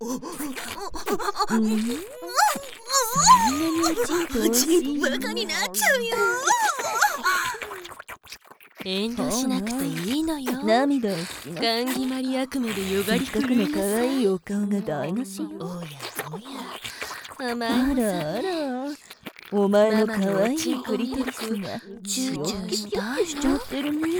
そんなにおちんぽバカになっちゃうよ。遠慮しなくていいのよ。 涙を拭きな。 ガンギマリ悪夢でよがりせっかくの可愛いお顔が台無しよ。 おやおや、甘いあもさ。 らあら、お前の可愛いクリトリスがチューチューしたいしちゃってるね。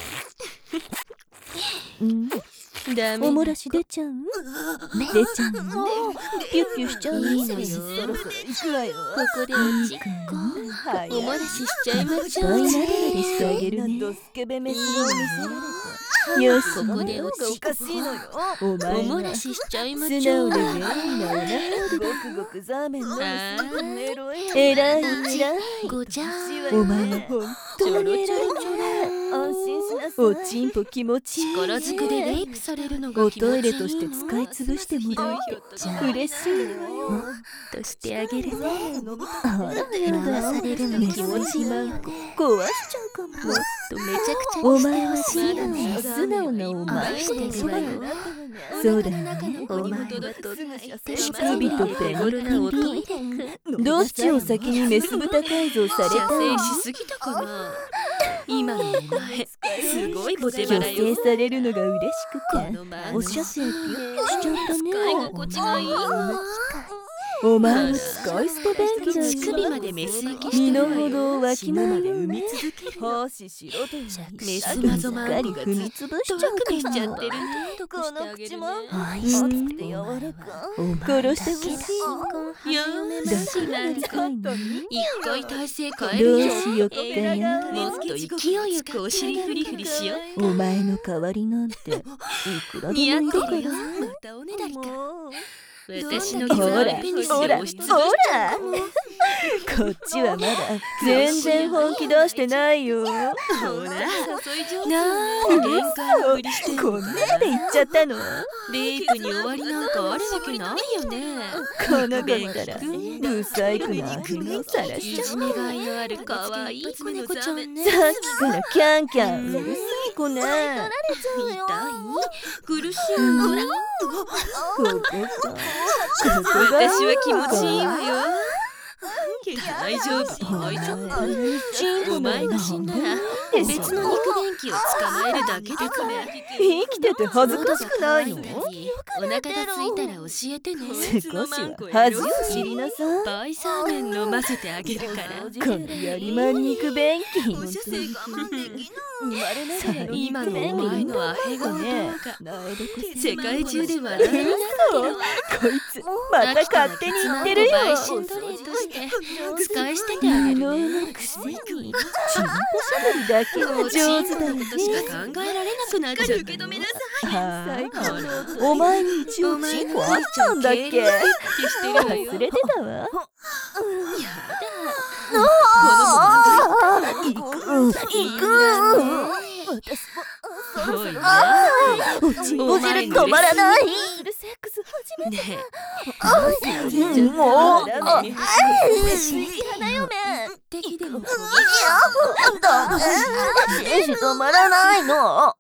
ダメ。 おもらし出ちゃう？出ちゃうの？ピュッピュしちゃうの？ いいのよ。 そろそろ行くわよ。 ここでおちっこ。おもらししちゃいましょう。 いっぱいなだらでしてあげるね。スケベメスを見せられた。よし、 ここでおちっこ。 お前おもらはししちゃいま素しょう。 直で便利なお腹でごくごくザーメンのあえらい偉い。 ごちゃお前は本当に偉いね。安心しなさい。おちんぽ気持ちいいね。 力ずくでレイプされるのがお気持ちいいの。 トイレとして使い潰してもらう。嬉しいわよ。 としてあげるね。 あら回されるの気持ちいいよね。 壊しちゃうかも。 もっとめちゃくちゃおにして前は素ほしいの直なね。 素直なお前愛してるわよ。 そうだよね。 中の子にも届くと乳首とペニ手頃なおトイレ。 どっちを先にメス豚改造された射精の？ しすぎたかな。今のお前すごいボテバ女ラよ。 性されるのが嬉しくての前お射精ピュッしちゃった使いね。 心地がいいの。 お前は使い捨て便器だよ。 乳首までメス行きし身てるわよ。 の程をわきまえで産み続けるの。 ししろというメスマゾマンコが踏みつぶしちゃうくしちゃってるかね。この口も愛してるよ。殺してほしい。 やめしなんか一回体勢変えどうるよ。 しよっかな。 もっと勢いよくお尻フリフリしよう。 お前の代わりなんていくらでもい似合ってるから。 るよ。またおねだりか。私のほギザらペニスほらで押しつぶしちゃうかも。 こっちはまだ全然本気出してないよ。 ほら、誘い上手。なーに限界のふりしてんこんのかなで言っちゃったの？ レイプに終わりなんかあるわけないよね。 この子ったらブサイクなアヒルをさらいしちゃじめがいのある可愛い子猫ちゃんね。 う。さっきからキャンキャンうるさい子ね。 痛い？苦しいの？ ここか。ここが私は気持ちいいわよ。大丈夫、大丈夫。お前が死んだら別の肉便器を捕まえるだけだから。 生きてて恥ずかしくないの？ お腹が空いたら教えてね。 少しは恥を知りなさい。 バイサーメン飲ませてあげるから。 このやりまん肉便器。 今のお前のアヘ顔ね動画なえどこ世界中で話題になってるわ。 こいつまた勝手に言ってるよ。 売春奴隷として使い捨ててあげるね。 くせにチンポしゃべりだけは上手だよね。 ことしか考えられなくなっちゃったの。 はあ、お前に一応チンポあったんだっけ？ してるわよ。 忘れてたわ。行く。 おいね。 お汁止まらない。セックス始めねもう花嫁敵でも止まらないの。